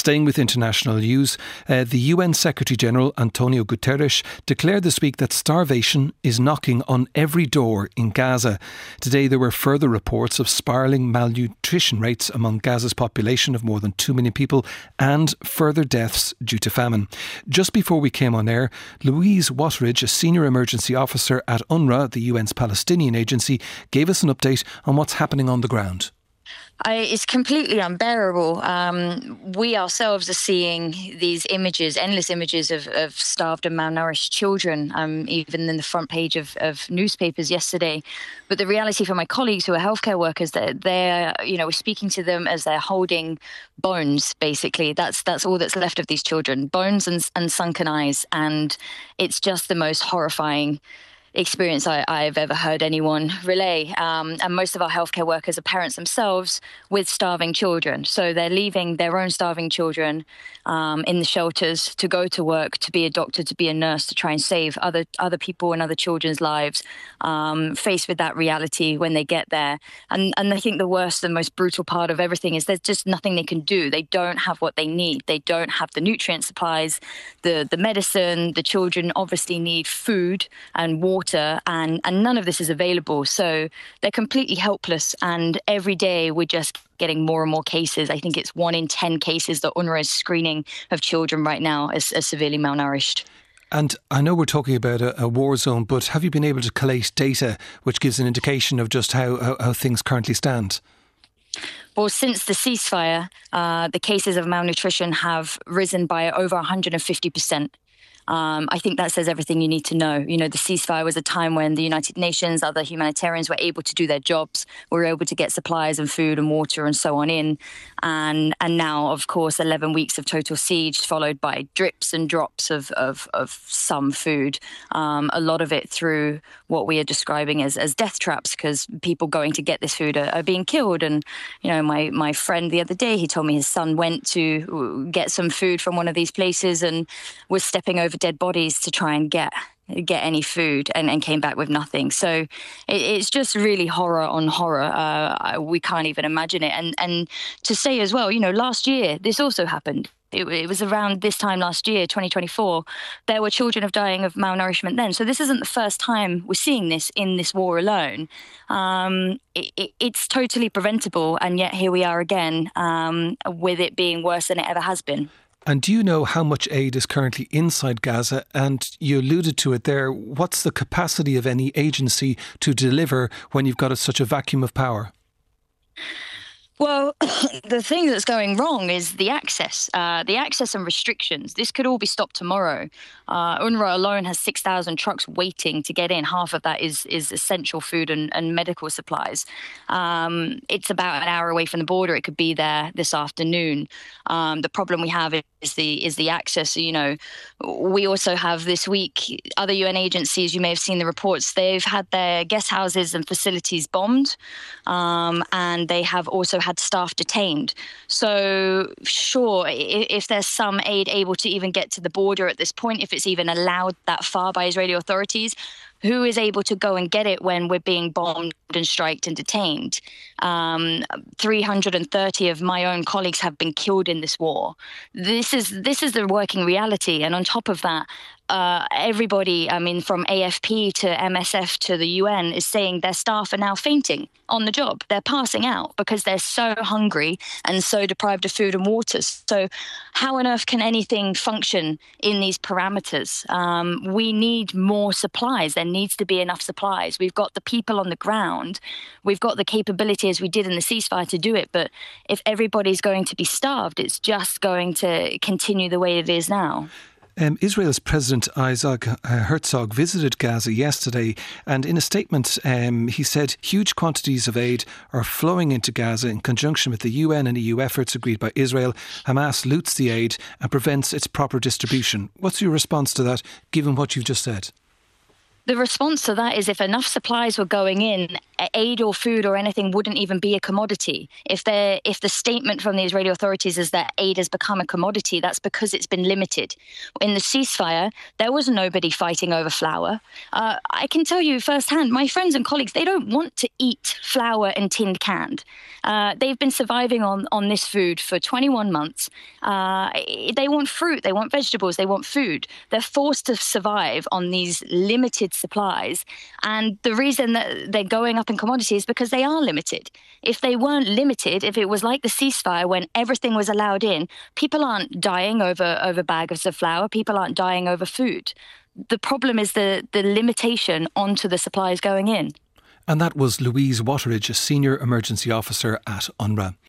Staying with international news, the UN Secretary-General Antonio Guterres declared this week that starvation is knocking on every door in Gaza. Today there were further reports of spiralling malnutrition rates among Gaza's population of more than 2 million people and further deaths due to famine. Just before we came on air, Louise Wateridge, a senior emergency officer at UNRWA, the UN's Palestinian agency, gave us an update on what's happening on the ground. It's completely unbearable. We ourselves are seeing these images, endless images of starved and malnourished children, even in the front page of newspapers yesterday. But the reality for my colleagues who are healthcare workers, that they're, we're speaking to them as they're holding bones, basically. That's all that's left of these children, bones and sunken eyes. And it's just the most horrifying experience I've ever heard anyone relay. And most of our healthcare workers are parents themselves with starving children. So they're leaving their own starving children in the shelters to go to work, to be a doctor, to be a nurse, to try and save other people and other children's lives, faced with that reality when they get there. And I think the worst and most brutal part of everything is there's just nothing they can do. They don't have what they need. They don't have the nutrient supplies, the medicine. The children obviously need food and water, and none of this is available. So they're completely helpless. And every day we're just getting more and more cases. I think it's 1 in 10 cases that UNRWA is screening of children right now as severely malnourished. And I know we're talking about a war zone, but have you been able to collate data which gives an indication of just how things currently stand? Well, since the ceasefire, the cases of malnutrition have risen by over 150%. I think that says everything you need to know. The ceasefire was a time when the United Nations, other humanitarians were able to do their jobs, were able to get supplies and food and water and so on in. And now, of course, 11 weeks of total siege, followed by drips and drops of some food. A lot of it through what we are describing as death traps, because people going to get this food are being killed. And, my friend the other day, he told me his son went to get some food from one of these places and was stepping over dead bodies to try and get any food and came back with nothing. So it's just really horror on horror. We can't even imagine it. And to say as well, last year, this also happened. It was around this time last year, 2024, there were children dying of malnourishment then. So this isn't the first time we're seeing this in this war alone. It's totally preventable. And yet here we are again with it being worse than it ever has been. And do you know how much aid is currently inside Gaza? And you alluded to it there. What's the capacity of any agency to deliver when you've got such a vacuum of power? Well, the thing that's going wrong is the access and restrictions. This could all be stopped tomorrow. UNRWA alone has 6,000 trucks waiting to get in. Half of that is essential food and medical supplies. It's about an hour away from the border. It could be there this afternoon. The problem we have is the access. We also have this week other UN agencies. You may have seen the reports. They've had their guest houses and facilities bombed, and they have also had staff detained. So sure, if there's some aid able to even get to the border at this point, if it's even allowed that far by Israeli authorities, who is able to go and get it when we're being bombed and striked and detained? 330 of my own colleagues have been killed in this war. This is the working reality. And on top of that, everybody, from AFP to MSF to the UN, is saying their staff are now fainting on the job. They're passing out because they're so hungry and so deprived of food and water. So how on earth can anything function in these parameters? We need more supplies. There needs to be enough supplies. We've got the people on the ground. We've got the capability, as we did in the ceasefire, to do it. But if everybody's going to be starved, it's just going to continue the way it is now. Israel's President Isaac Herzog visited Gaza yesterday, and in a statement he said huge quantities of aid are flowing into Gaza in conjunction with the UN and EU efforts agreed by Israel. Hamas loots the aid and prevents its proper distribution. What's your response to that, given what you've just said? The response to that is if enough supplies were going in, aid or food or anything wouldn't even be a commodity. If the statement from the Israeli authorities is that aid has become a commodity, that's because it's been limited. In the ceasefire, there was nobody fighting over flour. I can tell you firsthand, my friends and colleagues, they don't want to eat flour and tinned canned. They've been surviving on this food for 21 months. They want fruit, they want vegetables, they want food. They're forced to survive on these limited supplies. And the reason that they're going up in commodities is because they are limited. If they weren't limited, if it was like the ceasefire when everything was allowed in, people aren't dying over bags of flour, people aren't dying over food. The problem is the limitation onto the supplies going in. And that was Louise Wateridge, a senior emergency officer at UNRWA.